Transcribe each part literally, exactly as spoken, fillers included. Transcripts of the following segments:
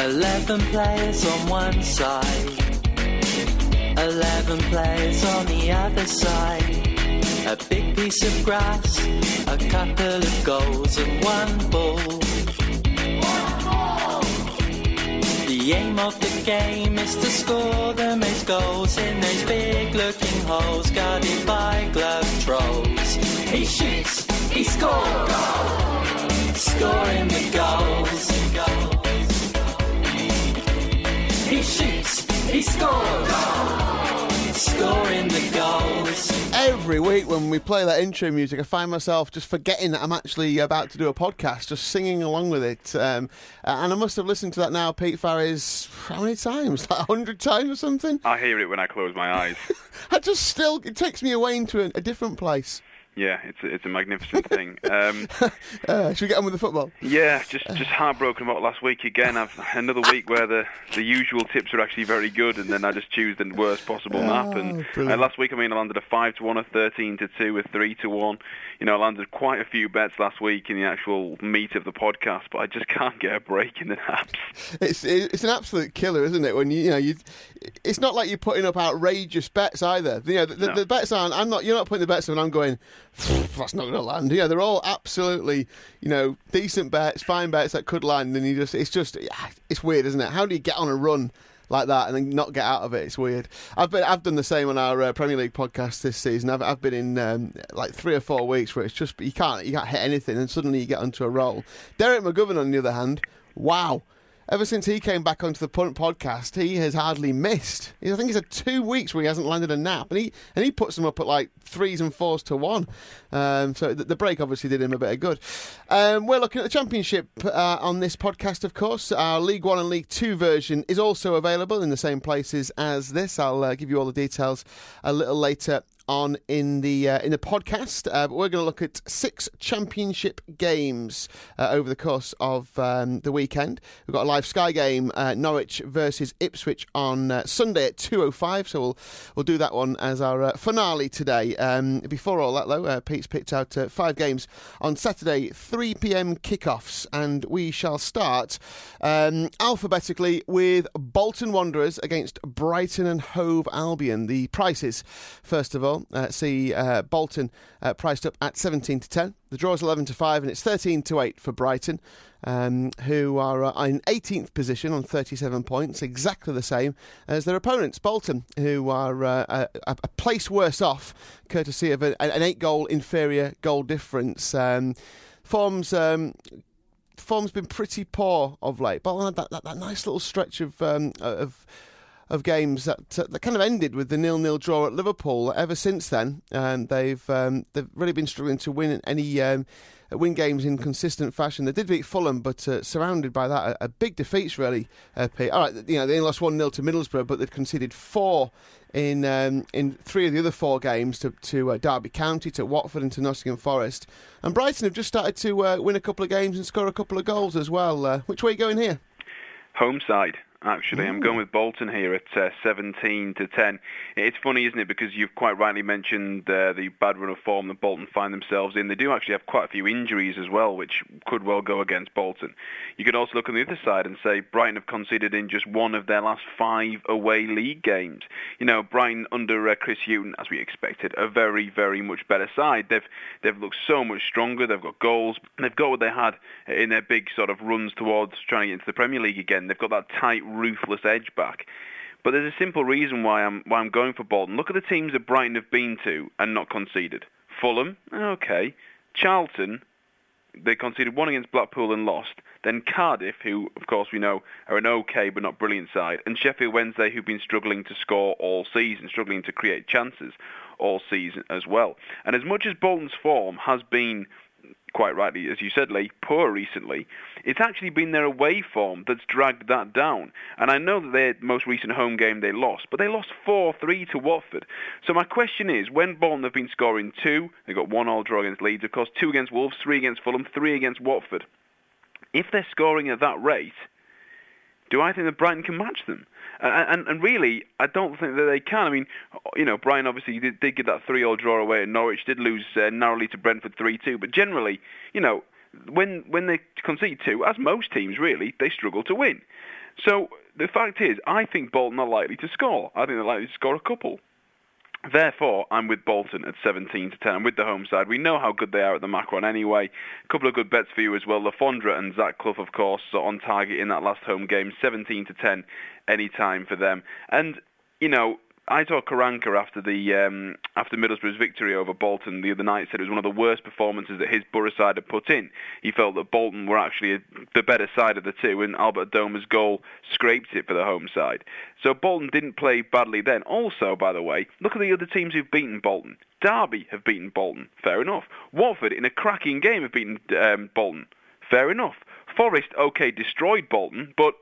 Eleven players on one side, eleven players on the other side. A big piece of grass, a couple of goals and one ball. One ball! The aim of the game is to score the most goals in those big looking holes guarded by glove trolls. He shoots, he scores, goal! Scoring the goals. He shoots, he scores, goal! Scoring the goals. Every week when we play that intro music, I find myself just forgetting that I'm actually about to do a podcast, just singing along with it. Um, and I must have listened to that now, Pete Farris, how many times? Like a hundred times or something? I hear it when I close my eyes. I just still, it takes me away into a, a different place. Yeah, it's a, it's a magnificent thing. Um, uh, should we get on with the football? Yeah, just just heartbroken about last week again. I've another week where the, the usual tips are actually very good, and then I just choose the worst possible oh, map. And uh, last week, I mean, I landed a five to one, a thirteen to two, a three to one. You know, I landed quite a few bets last week in the actual meat of the podcast, but I just can't get a break in the naps. It's it's an absolute killer, isn't it? When you you know you, it's not like you're putting up outrageous bets either. You know, the, no. the bets aren't. I'm not. You're not putting the bets up, and I'm going, that's not going to land. Yeah, they're all absolutely, you know, decent bets, fine bets that could land, and you just, it's just, it's weird, isn't it? How do you get on a run like that and then not get out of it? It's weird. I've been, I've done the same on our uh, Premier League podcast this season. I've, I've been in um, like three or four weeks where it's just you can't, you can't hit anything, and suddenly you get onto a roll. Derek McGovern, on the other hand, wow. Ever since he came back onto the Punt podcast, he has hardly missed. I think he's had two weeks where he hasn't landed a nap, and he and he puts them up at like threes and fours to one. Um, so the, the break obviously did him a bit of good. Um, we're looking at the Championship uh, on this podcast, of course. Our League One and League Two version is also available in the same places as this. I'll uh, give you all the details a little later on in the uh, in the podcast, uh, but we're going to look at six Championship games uh, over the course of um, the weekend. We've got a live Sky game, uh, Norwich versus Ipswich on uh, Sunday at two oh five, so we'll we'll do that one as our uh, finale today. Um, before all that, though, uh, Pete's picked out uh, five games on Saturday, three p.m. kickoffs, and we shall start um, alphabetically with Bolton Wanderers against Brighton and Hove Albion. The prices, first of all. Uh, see uh, Bolton uh, priced up at seventeen to ten. The draw is eleven to five, and it's thirteen to eight for Brighton, um, who are uh, in eighteenth position on thirty-seven points, exactly the same as their opponents, Bolton, who are uh, a, a place worse off, courtesy of a, an eight-goal inferior goal difference. Um, form's um, form's been pretty poor of late, but that, that, that nice little stretch of um, of. of games that uh, that kind of ended with the nil-nil draw at Liverpool. Ever since then, um, they've um, they've really been struggling to win any um, win games in consistent fashion. They did beat Fulham, but uh, surrounded by that, a, a big defeats really. Uh, Pete. All right, you know they only lost one nil to Middlesbrough, but they'd conceded four in um, in three of the other four games to to uh, Derby County, to Watford, and to Nottingham Forest. And Brighton have just started to uh, win a couple of games and score a couple of goals as well. Uh, which way are you going here? Home side. Actually, I'm going with Bolton here at uh, seventeen to ten. It's funny, isn't it, because you've quite rightly mentioned uh, the bad run of form that Bolton find themselves in. They do actually have quite a few injuries as well, which could well go against Bolton. You could also look on the other side and say Brighton have conceded in just one of their last five away league games. You know, Brighton under uh, Chris Hughton, as we expected, a very, very much better side. They've they've looked so much stronger. They've got goals. They've got what they had in their big sort of runs towards trying to get into the Premier League again. They've got that tight, ruthless edge back. But there's a simple reason why I'm why I'm going for Bolton. Look at the teams that Brighton have been to and not conceded. Fulham, okay. Charlton, they conceded one against Blackpool and lost. Then Cardiff, who, of course, we know are an okay but not brilliant side. And Sheffield Wednesday, who've been struggling to score all season, struggling to create chances all season as well. And as much as Bolton's form has been, quite rightly, as you said, Lee, poor recently, it's actually been their away form that's dragged that down. And I know that their most recent home game they lost, but they lost four three to Watford. So my question is, when Bolton have been scoring two, they got one all draw against Leeds, of course, two against Wolves, three against Fulham, three against Watford. If they're scoring at that rate, do I think that Brighton can match them? And, and, and really, I don't think that they can. I mean, you know, Brighton obviously did, did get that three all draw away at Norwich, did lose uh, narrowly to Brentford three two, but generally, you know, when when they concede two, as most teams really, they struggle to win. So the fact is, I think Bolton are likely to score. I think they're likely to score a couple. Therefore, I'm with Bolton at seventeen to ten. I'm with the home side. We know how good they are at the Macron anyway. A couple of good bets for you as well. Lafondra and Zach Clough, of course, are on target in that last home game. seventeen to ten, any time for them. And, you know, Aitor Karanka, after the um, after Middlesbrough's victory over Bolton the other night, said it was one of the worst performances that his Borough side had put in. He felt that Bolton were actually a, the better side of the two, and Albert Adoma's goal scraped it for the home side. So Bolton didn't play badly then. Also, by the way, look at the other teams who've beaten Bolton. Derby have beaten Bolton. Fair enough. Watford, in a cracking game, have beaten um, Bolton. Fair enough. Forest, okay, destroyed Bolton, but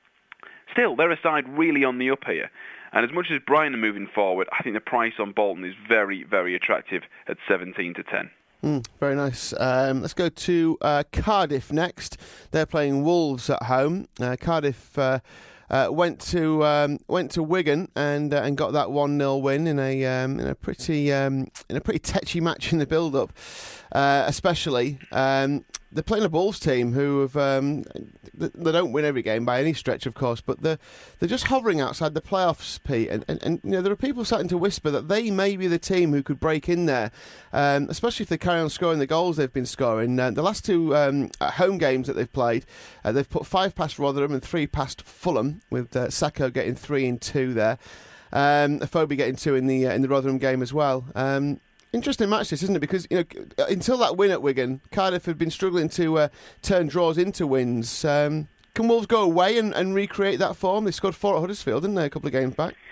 still, they're a side really on the up here. And as much as Brighton are moving forward, I think the price on Bolton is very, very attractive at seventeen to ten. Mm, very nice. Um, let's go to uh, Cardiff next. They're playing Wolves at home. Uh, Cardiff uh, uh, went to um, went to Wigan and uh, and got that one nil win in a um, in a pretty um, in a pretty tetchy match in the build-up, uh, especially. Um, They're playing a Wolves team who have um, they don't win every game by any stretch, of course, but they're they're just hovering outside the playoffs, Pete. And, and, and you know there are people starting to whisper that they may be the team who could break in there, um, especially if they carry on scoring the goals they've been scoring. Uh, the last two um, home games that they've played, uh, they've put five past Rotherham and three past Fulham, with uh, Sacco getting three and two there, um, Afobe getting two in the uh, in the Rotherham game as well. Um, Interesting match this, isn't it? Because you know, until that win at Wigan, Cardiff had been struggling to uh, turn draws into wins. Um, can Wolves go away and, and recreate that form? They scored four at Huddersfield, didn't they, a couple of games back?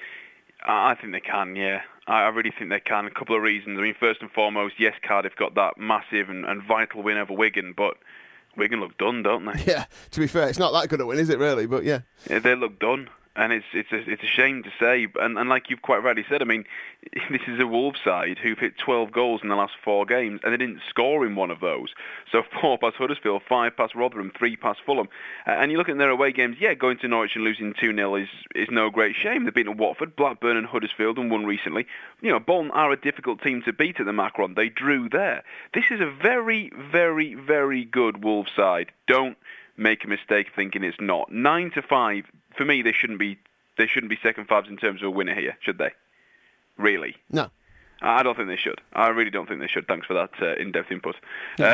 I think they can, yeah. I really think they can. A couple of reasons. I mean, first and foremost, yes, Cardiff got that massive and, and vital win over Wigan, but Wigan look done, don't they? Yeah, to be fair, it's not that good a win, is it, really? But yeah. yeah they look done. And it's it's a, it's a shame to say, and, and like you've quite rightly said, I mean, this is a Wolves side who've hit twelve goals in the last four games, and they didn't score in one of those. So four past Huddersfield, five past Rotherham, three past Fulham. Uh, and you look at their away games, yeah, going to Norwich and losing two nil is, is no great shame. They've beaten Watford, Blackburn and Huddersfield and won recently. You know, Bolton are a difficult team to beat at the Macron. They drew there. This is a very, very, very good Wolves side. Don't make a mistake thinking it's not. Nine to five, for me, they shouldn't be they shouldn't be second fives in terms of a winner here, should they? Really? No. I don't think they should. I really don't think they should. Thanks for that uh, in-depth input. Uh,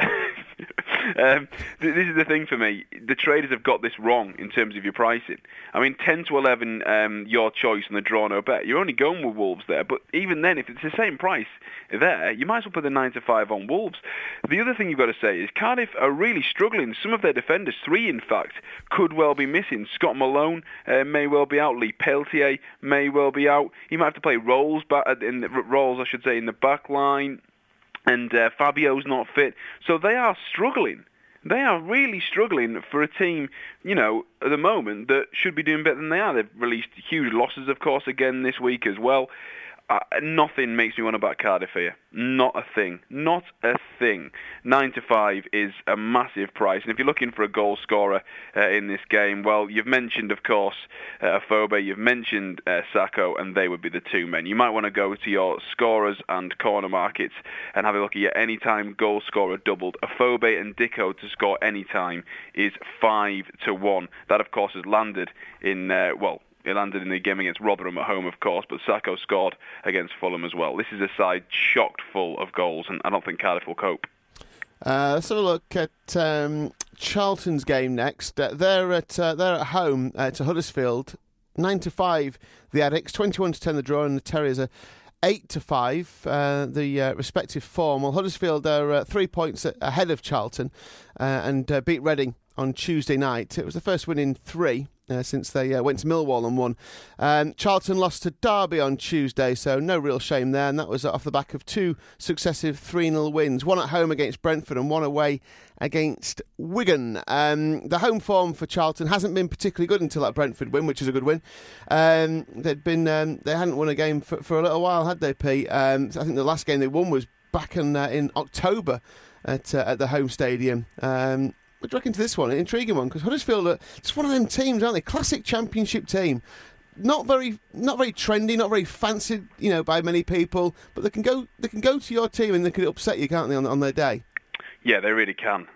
um, th- this is the thing for me. The traders have got this wrong in terms of your pricing. I mean, ten to eleven, um, your choice on the draw no bet. You're only going with Wolves there, but even then, if it's the same price there, you might as well put the nine to five on Wolves. The other thing you've got to say is Cardiff are really struggling. Some of their defenders, three in fact, could well be missing. Scott Malone uh, may well be out. Lee Peltier may well be out. You might have to play Rolls back in the, Rolls, I should say, in the back line, and uh, Fabio's not fit. So they are struggling. They are really struggling for a team, you know, at the moment that should be doing better than they are. They've released huge losses, of course, again this week as well. Uh, nothing makes me want to back Cardiff here. Not a thing. Not a thing. Nine to five is a massive price. And if you're looking for a goal scorer uh, in this game, well, you've mentioned, of course, uh, Afobe, you've mentioned uh, Sacco, and they would be the two men. You might want to go to your scorers and corner markets and have a look at your anytime goal scorer doubled. Afobe and Dicko to score anytime is five to one. That, of course, has landed in, uh, well, It landed in the game against Rotherham at home, of course, but Sacco scored against Fulham as well. This is a side chocked full of goals, and I don't think Cardiff will cope. Uh, let's have a look at um, Charlton's game next. Uh, they're at uh, they're at home uh, to Huddersfield. Nine to five, the Addicts. Twenty-one to ten, the draw, and the Terriers are eight to five. Uh, the uh, respective form. Well, Huddersfield are uh, three points ahead of Charlton uh, and uh, beat Reading on Tuesday night. It was the first win in three. Uh, since they uh, went to Millwall and won. Um, Charlton lost to Derby on Tuesday, so no real shame there, and that was off the back of two successive three nil wins, one at home against Brentford and one away against Wigan. Um, the home form for Charlton hasn't been particularly good until that Brentford win, which is a good win. Um, they'd been um, they hadn't won a game for, for a little while, had they, Pete? Um, I think the last game they won was back in, uh, in October at uh, at the home stadium. Um, What do you reckon to this one? An intriguing one, because Huddersfield are just one of them teams, aren't they? Classic Championship team. Not very, not very trendy, not very fancied, you know, by many people. But they can go, they can go to your team and they can upset you, can't they, on, on their day? Yeah, they really can.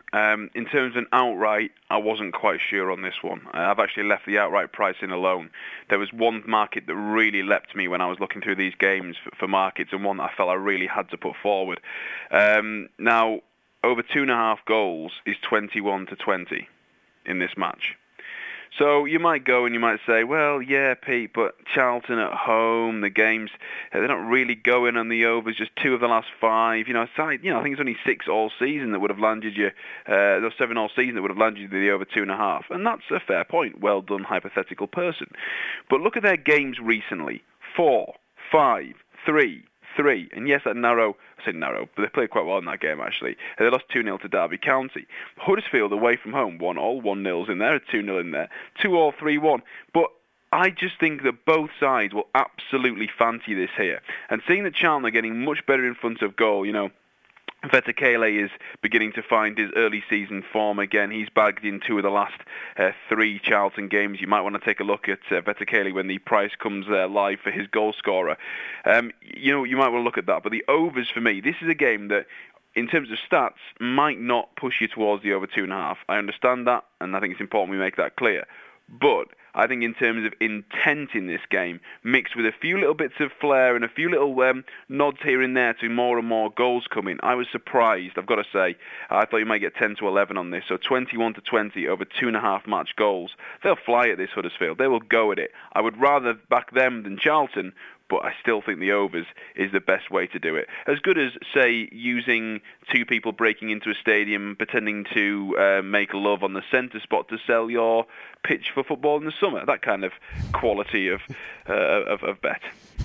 Um, in terms of an outright, I wasn't quite sure on this one. Uh, I've actually left the outright pricing alone. There was one market that really leapt me when I was looking through these games for, for markets, and one that I felt I really had to put forward. Um, now, over two and a half goals is twenty-one to twenty in this match. So you might go and you might say, well, yeah, Pete, but Charlton at home, the games, they're not really going on the overs, just two of the last five. You know, aside, you know, I think it's only six all season that would have landed you, uh, those seven all season that would have landed you the over two and a half. And that's a fair point. Well done, hypothetical person. But look at their games recently. Four, five, three, three. And yes, that narrow, I say narrow, but they played quite well in that game, actually. They lost two nil to Derby County. Huddersfield away from home, one all, one nil's in there, two nil in there, two all, three one. But I just think that both sides will absolutely fancy this here. And seeing that Charlton are getting much better in front of goal, you know, Vetakele is beginning to find his early season form again. He's bagged in two of the last uh, three Charlton games. You might want to take a look at uh, Vetakele when the price comes uh, live for his goal scorer. Um, you know, you might want to look at that. But the overs for me, this is a game that, in terms of stats, might not push you towards the over two and a half. I understand that, and I think it's important we make that clear. But I think in terms of intent in this game, mixed with a few little bits of flair and a few little um, nods here and there to more and more goals coming, I was surprised, I've got to say. I thought you might get ten to eleven on this, so twenty-one to twenty over two and a half match goals. They'll fly at this Huddersfield. They will go at it. I would rather back them than Charlton, but I still think the overs is the best way to do it. As good as, say, using two people breaking into a stadium, pretending to uh, make love on the centre spot to sell your pitch for football in the summer. That kind of quality of uh, of, of bet.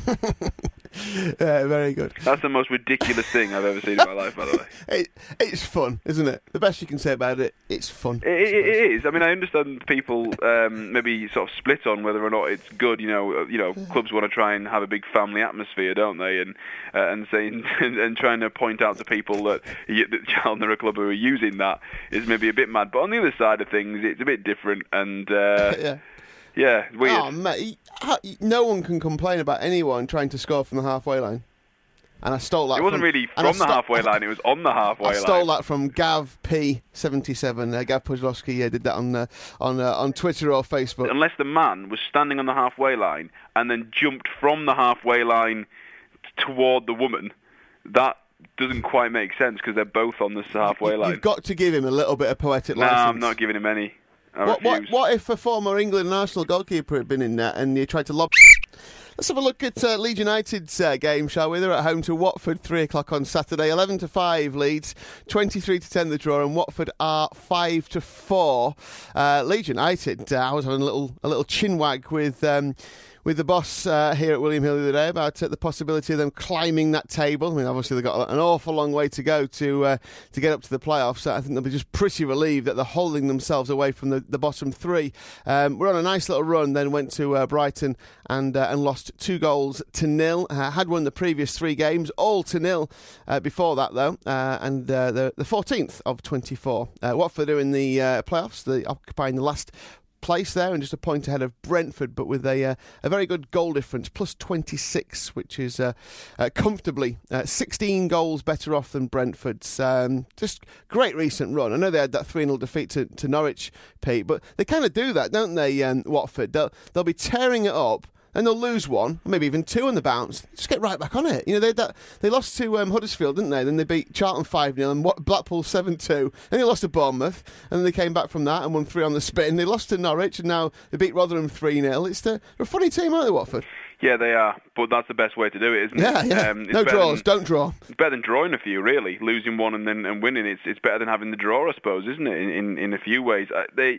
Yeah, very good. That's the most ridiculous thing I've ever seen in my life, by the way. It, it's fun, isn't it? The best you can say about it, it's fun. It, it, it is. I mean, I understand people um, maybe sort of split on whether or not it's good. You know, you know, clubs want to try and have a big family atmosphere, don't they? And uh, and saying and, and trying to point out to people that, that Charlton are a club who are using that is maybe a bit mad. But on the other side of things, it's a bit different. And uh, yeah. Yeah, weird. Oh, mate, no one can complain about anyone trying to score from the halfway line. And I stole that. It wasn't from, really from the sto- halfway line; it was on the halfway line. I stole line. that from Gav P seventy-seven. Uh, Gav Puzlowski uh, did that on uh, on uh, on Twitter or Facebook. Unless the man was standing on the halfway line and then jumped from the halfway line toward the woman, that doesn't quite make sense because they're both on the halfway you, line. You've got to give him a little bit of poetic no, license. No, I'm not giving him any. What, what, what if a former England and Arsenal goalkeeper had been in there and you tried to lob... Let's have a look at uh, Leeds United's uh, game, shall we? They're at home to Watford, three o'clock on Saturday. eleven to five Leeds, twenty-three to ten the draw, and Watford are five to four. Uh, Leeds United, uh, I was having a little a little chinwag with... Um, with the boss uh, here at William Hill the other day about uh, the possibility of them climbing that table. I mean, obviously they've got an awful long way to go to uh, to get up to the playoffs. So I think they'll be just pretty relieved that they're holding themselves away from the, the bottom three. Um, we're on a nice little run, then went to uh, Brighton and uh, and lost two goals to nil. Uh, had won the previous three games, all to nil uh, before that, though. Uh, and uh, the, the fourteenth of twenty-four. Uh, Watford are in the uh, playoffs, the, occupying the last place there and just a point ahead of Brentford, but with a uh, a very good goal difference, plus twenty-six, which is uh, uh, comfortably uh, sixteen goals better off than Brentford's. Um, just great recent run. I know they had that three nil defeat to, to Norwich, Pete, but they kind of do that, don't they, um, Watford? They'll, they'll be tearing it up, and they'll lose one, maybe even two on the bounce. Just get right back on it. You know, they that, they lost to um, Huddersfield, didn't they? Then they beat Charlton five nil and Blackpool seven two. Then they lost to Bournemouth, and then they came back from that and won three on the spin. They lost to Norwich, and now they beat Rotherham three nil. It's the, they're a funny team, aren't they, Watford? Yeah, they are, but that's the best way to do it, isn't it? Yeah, yeah. Um, no draws, than, don't draw. It's better than drawing a few, really. Losing one and then and winning, it's it's better than having the draw, I suppose, isn't it, in, in, in a few ways. Uh, they...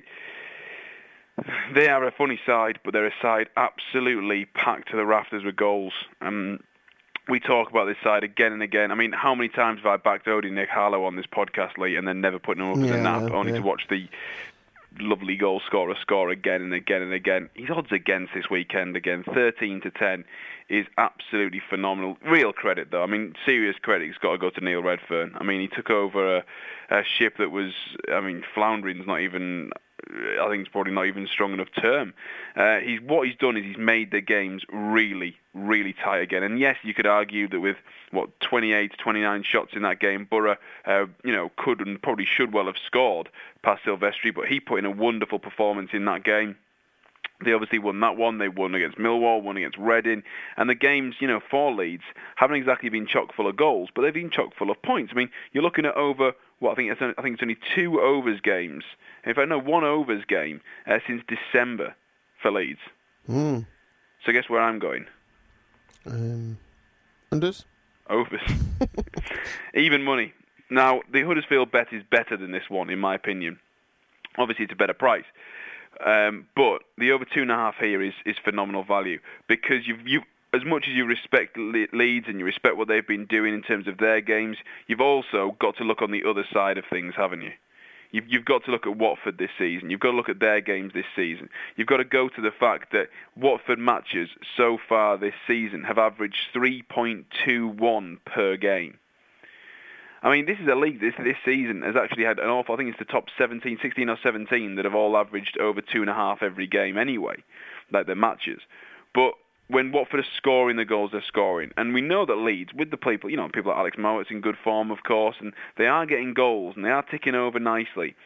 They are a funny side, but they're a side absolutely packed to the rafters with goals. Um, we talk about this side again and again. I mean, how many times have I backed Odie Nick Harlow on this podcast, Lee, and then never put him up as yeah, a nap, only yeah. to watch the lovely goal scorer score again and again and again. His odds against this weekend, again, thirteen to ten, is absolutely phenomenal. Real credit, though. I mean, serious credit has got to go to Neil Redfern. I mean, he took over a, a ship that was, I mean, floundering's not even I think it's probably not even a strong enough term. Uh, he's what he's done is he's made the games really, really tight again. And yes, you could argue that with what twenty-eight, twenty-nine shots in that game, Borough, uh, you know, could and probably should well have scored past Silvestri, but he put in a wonderful performance in that game. They obviously won that one. They won against Millwall, won against Reading. And the games, you know, for Leeds haven't exactly been chock full of goals, but they've been chock full of points. I mean, you're looking at over, what, I think it's, I think it's only two overs games. In fact, no, one overs game uh, since December for Leeds. Mm. So guess where I'm going? Um, unders? Overs. Even money. Now, the Huddersfield bet is better than this one, in my opinion. Obviously, it's a better price. Um, but the over two and a half here is, is phenomenal value because you've, you, as much as you respect Le- Leeds and you respect what they've been doing in terms of their games, you've also got to look on the other side of things, haven't you? You've, you've got to look at Watford this season. You've got to look at their games this season. You've got to go to the fact that Watford matches so far this season have averaged three point two one per game. I mean, this is a league this this season has actually had an awful, I think it's the top seventeen, sixteen or seventeen that have all averaged over two and a half every game anyway, like their matches. But when Watford are scoring the goals they're scoring, and we know that Leeds, with the people, you know, people like Alex Mowatt's in good form, of course, and they are getting goals and they are ticking over nicely.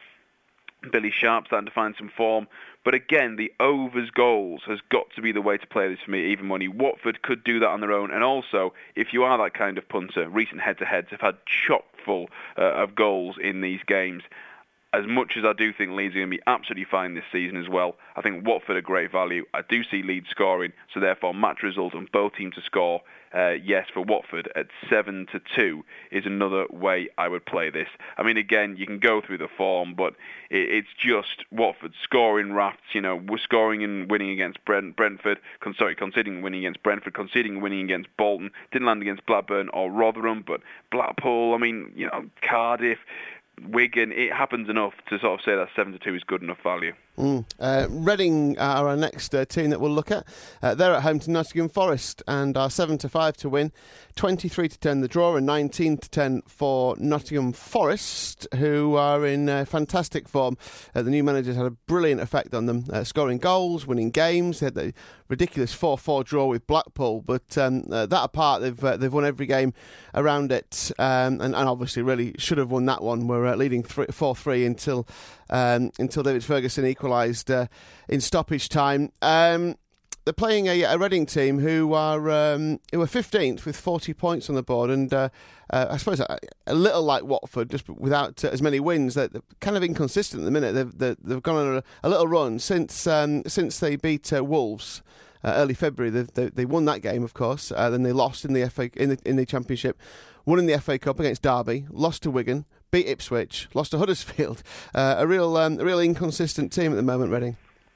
Billy Sharp starting to find some form. But again, the overs goals has got to be the way to play this for me, even money. Watford could do that on their own. And also, if you are that kind of punter, recent head-to-heads have had chock full uh, of goals in these games. As much as I do think Leeds are going to be absolutely fine this season as well, I think Watford are great value. I do see Leeds scoring, so therefore match result and both teams to score, uh, yes, for Watford at seven to two is another way I would play this. I mean, again, you can go through the form, but it, it's just Watford scoring rafts, you know, we're scoring and winning against Brent, Brentford, con- sorry, conceding winning against Brentford, conceding winning against Bolton, didn't land against Blackburn or Rotherham, but Blackpool, I mean, you know, Cardiff, Wigan, it happens enough to sort of say that seven to two is good enough value. Mm. Uh, Reading are our next uh, team that we'll look at. Uh, they're at home to Nottingham Forest and are seven to five to win, twenty-three to ten the draw, and nineteen to ten for Nottingham Forest, who are in uh, fantastic form. Uh, the new manager's had a brilliant effect on them, uh, scoring goals, winning games. They had the ridiculous four four draw with Blackpool, but um, uh, that apart, they've uh, they've won every game around it, um, and, and obviously really should have won that one. We're uh, leading four three until um, until David Ferguson equalised uh, in stoppage time. Um, they're playing a, a Reading team who are um, who are fifteenth with forty points on the board, and uh, uh, I suppose a, a little like Watford, just without uh, as many wins. They're, they're kind of inconsistent at the minute. They've they've, they've gone on a, a little run since um, since they beat uh, Wolves. Uh, early February, they, they they won that game, of course. Uh, then they lost in the F A in the in the Championship, won in the F A Cup against Derby, lost to Wigan, beat Ipswich, lost to Huddersfield. Uh, a real um, a real inconsistent team at the moment, Reading.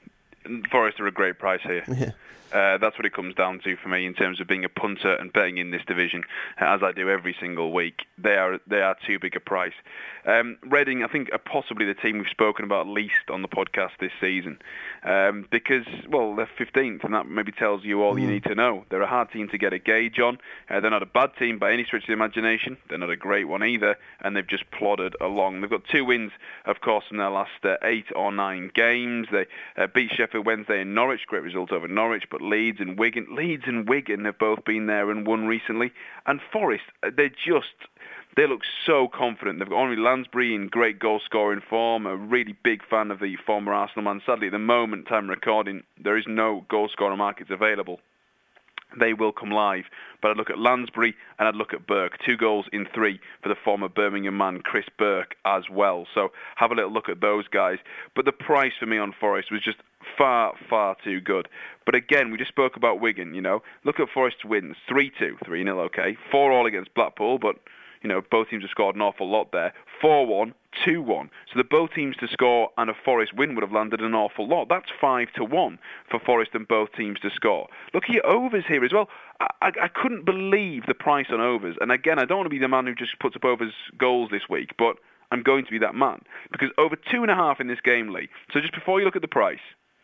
Forest are a great price here. Yeah. Uh, that's what it comes down to for me in terms of being a punter and betting in this division, as I do every single week. They are they are too big a price. Um, Reading, I think, are possibly the team we've spoken about least on the podcast this season, um, because, well, they're fifteenth, and that maybe tells you all mm. you need to know. They're a hard team to get a gauge on. Uh, they're not a bad team by any stretch of the imagination. They're not a great one either, and they've just plodded along. They've got two wins, of course, in their last uh, eight or nine games. They uh, beat Sheffield Wednesday and Norwich, great result over Norwich, but Leeds and Wigan, Leeds and Wigan have both been there and won recently. And Forest, they're just, they look so confident. They've got Henri Lansbury in great goal-scoring form, a really big fan of the former Arsenal man. Sadly, at the moment, time recording, there is no goal-scoring markets available. They will come live. But I'd look at Lansbury and I'd look at Burke. Two goals in three for the former Birmingham man, Chris Burke, as well. So have a little look at those guys. But the price for me on Forest was just far, far too good. But again, we just spoke about Wigan, you know. Look at Forest's wins. three two, three nil, okay. four all against Blackpool, but, you know, both teams have scored an awful lot there. four one, two one. So the both teams to score and a Forest win would have landed an awful lot. That's five to one for Forest and both teams to score. Look at your overs here as well. I, I, I couldn't believe the price on overs. And again, I don't want to be the man who just puts up overs goals this week, but I'm going to be that man. Because over two and a half in this game, Lee. So just before you look at the price,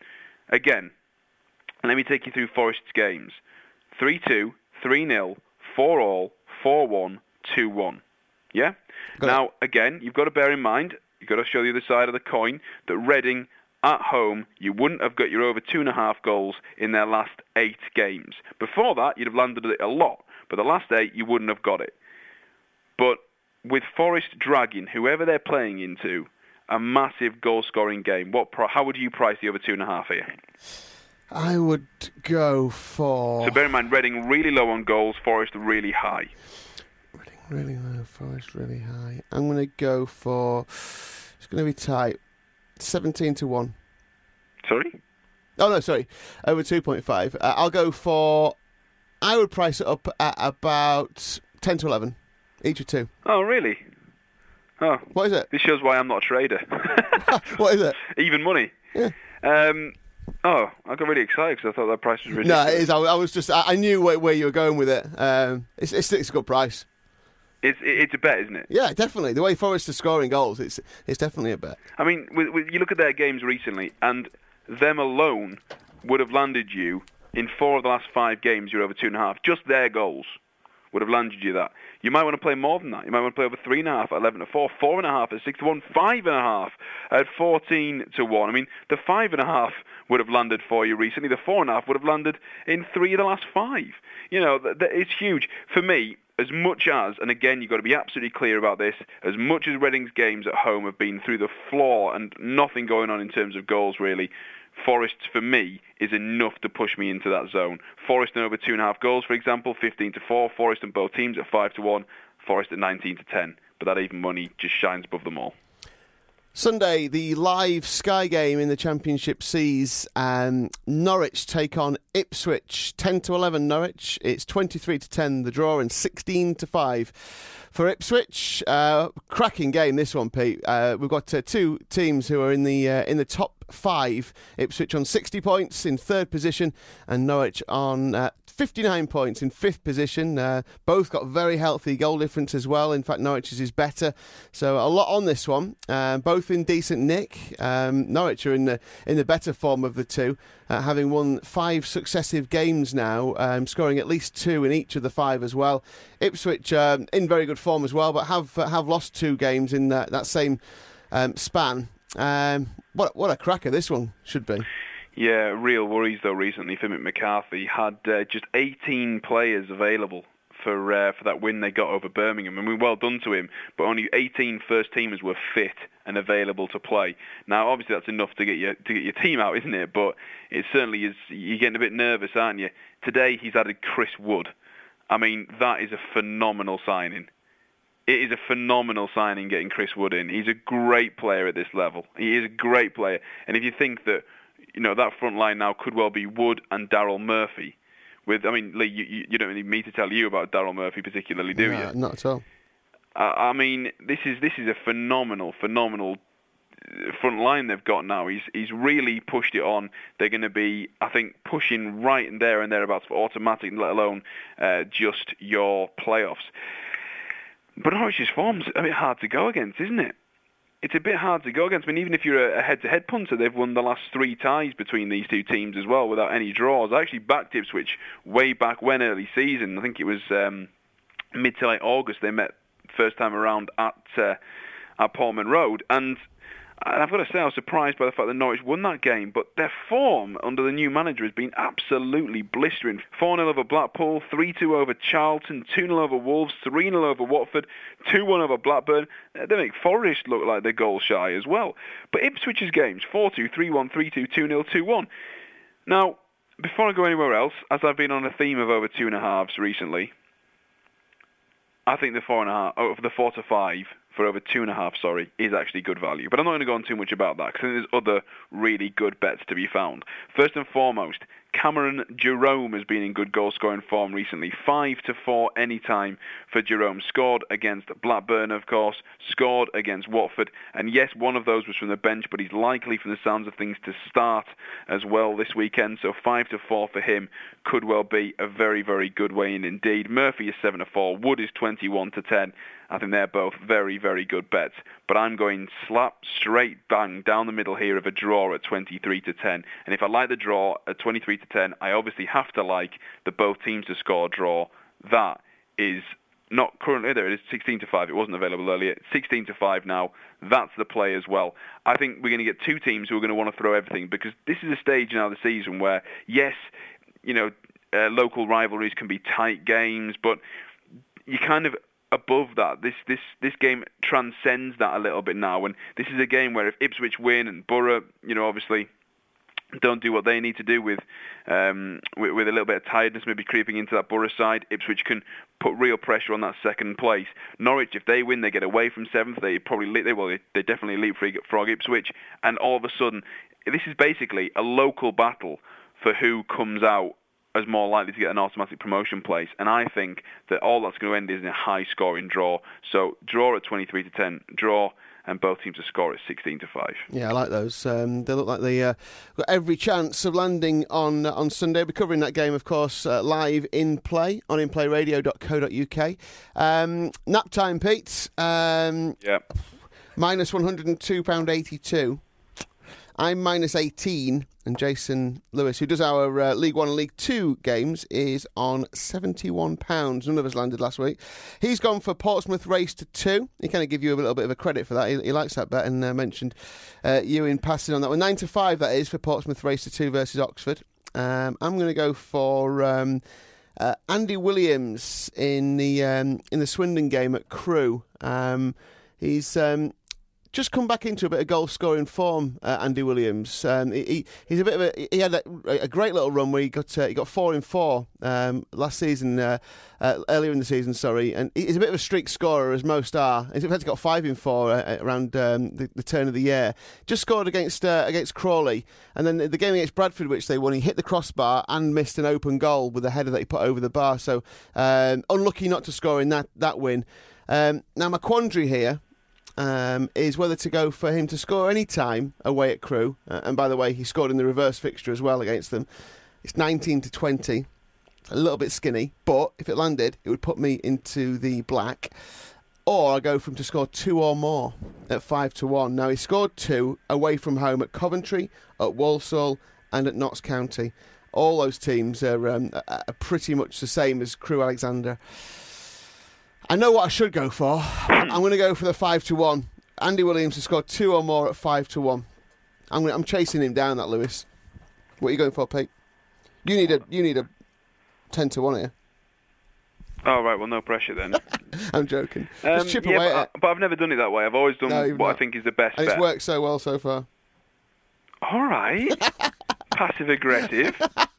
again, let me take you through Forest's games. three two, three nil, four all, four one, two one. Yeah? Got now, it. Again, you've got to bear in mind, you've got to show the other side of the coin, that Reading at home, you wouldn't have got your over two and a half goals in their last eight games. Before that, you'd have landed it a lot, but the last eight, you wouldn't have got it. But with Forest dragging whoever they're playing into a massive goal-scoring game, what pro- how would you price the over two and a half here? I would go for... So bear in mind, Reading really low on goals, Forest really high. Reading really low, Forest really high. I'm going to go for... It's going to be tight. seventeen to one. Sorry? Oh, no, sorry. Over two point five. Uh, I'll go for... I would price it up at about ten to eleven. Each of two. Oh, really? Oh. What is it? This shows why I'm not a trader. What is it? Even money. Yeah. Um... Oh, I got really excited because I thought that price was ridiculous. No, it is. I, I was just. I, I knew where, where you were going with it. Um, it's, it's it's a good price. It's it's a bet, isn't it? Yeah, definitely. The way Forest are scoring goals, it's it's definitely a bet. I mean, with, with, you look at their games recently, and them alone would have landed you in four of the last five games. You're over two and a half. Just their goals would have landed you that. You might want to play more than that. You might want to play over three and a half at eleven to four, four and a half at six to one, five and a half at fourteen to one. I mean, the five and a half would have landed for you recently. The four and a half would have landed in three of the last five. You know, th- th- it's huge for me. As much as, and again, you've got to be absolutely clear about this, as much as Reading's games at home have been through the floor and nothing going on in terms of goals really, Forest, for me, is enough to push me into that zone. Forest and over two and a half goals, for example, fifteen to four. Forest and both teams at five to one. Forest at nineteen to ten. But that even money just shines above them all. Sunday, the live Sky game in the Championship sees um, Norwich take on Ipswich. ten to eleven Norwich. It's twenty-three to ten the draw and sixteen to five for Ipswich. Uh, cracking game this one, Pete. Uh, we've got uh, two teams who are in the uh, in the top five. Ipswich on sixty points in third position and Norwich on uh, fifty-nine points in fifth position. Uh, both got very healthy goal difference as well. In fact, Norwich's is better. So a lot on this one. Uh, both in decent nick. Um, Norwich are in the in the better form of the two, uh, having won five successive games now, um, scoring at least two in each of the five as well. Ipswich um, in very good form as well, but have uh, have lost two games in that, that same um, span. Um, what what a cracker this one should be. Yeah, real worries though recently for Mick McCarthy. Had uh, just eighteen players available for uh, for that win they got over Birmingham. I mean, well done to him, but only eighteen first-teamers were fit and available to play. Now, obviously that's enough to get your to get your team out, isn't it? But it certainly is. You're getting a bit nervous, aren't you? Today he's added Chris Wood. I mean, that is a phenomenal signing. It is a phenomenal signing getting Chris Wood in. He's a great player at this level. He is a great player. And if you think that, you know, that front line now could well be Wood and Daryl Murphy. With, I mean, Lee, you, you don't need me to tell you about Daryl Murphy particularly, do no, you? Not at all. Uh, I mean, this is this is a phenomenal, phenomenal front line they've got now. He's he's really pushed it on. They're going to be, I think, pushing right and there and thereabouts for automatic, let alone uh, just your playoffs. But Norwich's form's a bit hard to go against, isn't it? It's a bit hard to go against. I mean, even if you're a head-to-head punter, they've won the last three ties between these two teams as well without any draws. I actually backed Ipswich way back when, early season. I think it was um, mid to late August they met first time around at uh, at Portman Road. And And I've got to say, I was surprised by the fact that Norwich won that game, but their form under the new manager has been absolutely blistering. four nil over Blackpool, three two over Charlton, two nil over Wolves, three nil over Watford, two one over Blackburn. They make Forest look like they're goal shy as well. But Ipswich's games, four two, three one, three two, two nil, two one. Now, before I go anywhere else, as I've been on a theme of over two and a halves recently, I think the four and a half, oh, the four to five for over two and a half, sorry, is actually good value. But I'm not going to go on too much about that because there's other really good bets to be found. First and foremost, Cameron Jerome has been in good goal-scoring form recently. Five to four anytime for Jerome. Scored against Blackburn, of course. Scored against Watford. And yes, one of those was from the bench, but he's likely, from the sounds of things, to start as well this weekend. So five to four for him could well be a very, very good way in indeed. Murphy is seven to four. Wood is twenty-one to ten. I think they're both very, very good bets. But I'm going slap straight bang down the middle here of a draw at twenty-three to ten. And if I like the draw at twenty-three to ten, I obviously have to like the both teams to score draw. That is not currently, there it is, sixteen to five. It wasn't available earlier. sixteen to five now. That's the play as well. I think we're going to get two teams who are going to want to throw everything, because this is a stage now of the season where, yes, you know, uh, local rivalries can be tight games, but you kind of above that. This this this game transcends that a little bit now, and this is a game where if Ipswich win and Borough, you know, obviously don't do what they need to do with, um, with with a little bit of tiredness maybe creeping into that Borough side, Ipswich can put real pressure on that second place. Norwich, if they win, they get away from seventh. They probably they well they, they definitely leapfrog Ipswich, and all of a sudden, this is basically a local battle for who comes out as more likely to get an automatic promotion place. And I think that all that's going to end is in a high-scoring draw. So draw at twenty-three to ten, draw, and both teams to score at sixteen to five. Yeah, I like those. Um, they look like they uh, got every chance of landing on uh, on Sunday. We're covering that game, of course, uh, live in play on in play radio dot co dot uk. Um, nap time, Pete. Um, yeah. Minus one hundred two pounds eighty-two. I'm minus eighteen, and Jason Lewis, who does our uh, League One and League Two games, is on seventy-one pounds. None of us landed last week. He's gone for Portsmouth race to two. He kind of give you a little bit of a credit for that. He, he likes that bet, and uh, mentioned uh, you in passing on that one. Nine to five, that is, for Portsmouth race to two versus Oxford. Um, I'm going to go for um, uh, Andy Williams in the um, in the Swindon game at Crewe. Um, he's um, just come back into a bit of goal scoring form, uh, Andy Williams. Um, he, he he's a bit of a he had a, a great little run where he got uh, he got four in four um, last season, uh, uh, earlier in the season, sorry. And he's a bit of a streak scorer, as most are. In fact, he got five in four uh, around um, the, the turn of the year. Just scored against uh, against Crawley, and then the game against Bradford, which they won, he hit the crossbar and missed an open goal with a header that he put over the bar. So um, unlucky not to score in that that win. Um, now my quandary here. Um, is whether to go for him to score any time away at Crewe. Uh, and by the way, he scored in the reverse fixture as well against them. It's nineteen to twenty. A little bit skinny, but if it landed, it would put me into the black. Or I go for him to score two or more at five to one. Now, he scored two away from home at Coventry, at Walsall, and at Notts County. All those teams are, um, are pretty much the same as Crewe Alexandra. I know what I should go for. I'm going to go for the five to one. Andy Williams has scored two or more at five to one. I'm gonna, I'm chasing him down, that Lewis. What are you going for, Pete? You need a you need a ten to one here. Oh right, well no pressure then. I'm joking. Um, Just chip yeah, away but, at it. but I've never done it that way. I've always done No, what not. I think is the best And bet. it's worked so well so far. All right. Passive aggressive.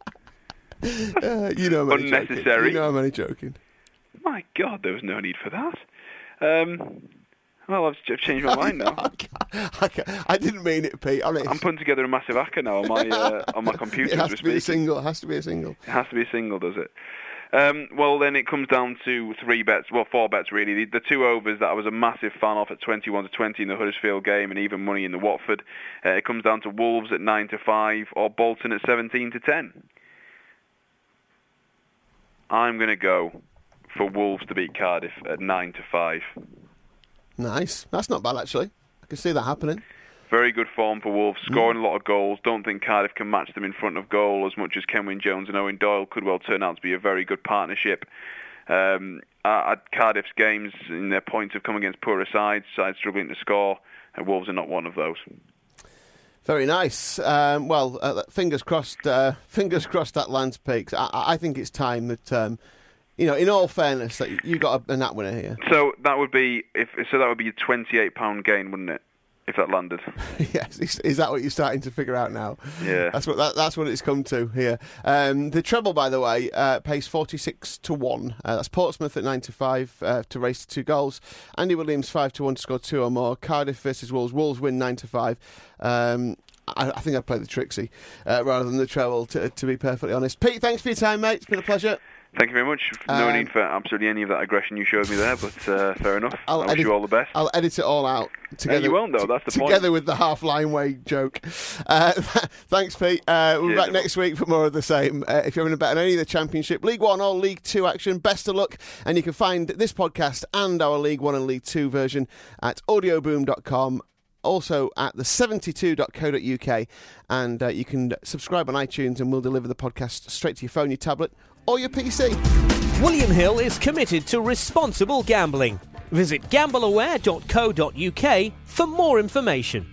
Uh, you know I'm only Unnecessary. Joking. You know I'm only joking. My God, there was no need for that. Um, well, I've, I've changed my mind now. I, can't, I didn't mean it, Pete. Honest. I'm putting together a massive acca now on my uh, on my computer. It has as to we be a speak. single. It has to be a single. It has to be a single, does it? Um, well, then it comes down to three bets. Well, four bets really. The, the two overs that I was a massive fan of at twenty-one to twenty in the Huddersfield game, and even money in the Watford. Uh, it comes down to Wolves at nine to five or Bolton at seventeen to ten. I'm going to go for Wolves to beat Cardiff at nine to five. Nice. That's not bad, actually. I can see that happening. Very good form for Wolves, scoring mm. a lot of goals. Don't think Cardiff can match them in front of goal as much as Kenwyne Jones and Owen Doyle could well turn out to be a very good partnership. Um, at Cardiff's games, in their points have come against poorer sides, sides struggling to score, and Wolves are not one of those. Very nice. Um, well, uh, fingers crossed. Uh, fingers crossed that lands, Peaks. I, I think it's time that. Um, You know, in all fairness, that you got a, a nat winner here. So that would be if so. That would be a twenty-eight pound gain, wouldn't it? If that landed. Yes, is, is that what you're starting to figure out now? Yeah, that's what that, that's what it's come to here. Um, the treble, by the way, uh, pays forty-six to one. Uh, that's Portsmouth at nine to five uh, to race to two goals. Andy Williams five to one to score two or more. Cardiff versus Wolves. Wolves win nine to five. Um, I, I think I played the Trixie uh, rather than the treble. To, to be perfectly honest, Pete, thanks for your time, mate. It's been a pleasure. Thank you very much. No um, need for absolutely any of that aggression you showed me there, but uh, fair enough. I'll I wish edit, you all the best. I'll edit it all out. Together, no, you won't, though. That's the together point. Together with the half-line way joke. Uh, thanks, Pete. Uh, we'll be back next week for more of the same. Uh, if you're having a bet on any of the Championship, League One or League Two action, best of luck. And you can find this podcast and our League One and League Two version at audio boom dot com. Also at the seventy-two dot co dot uk, and uh, you can subscribe on iTunes and we'll deliver the podcast straight to your phone, your tablet or your P C. William Hill is committed to responsible gambling. Visit gamble aware dot co dot uk for more information.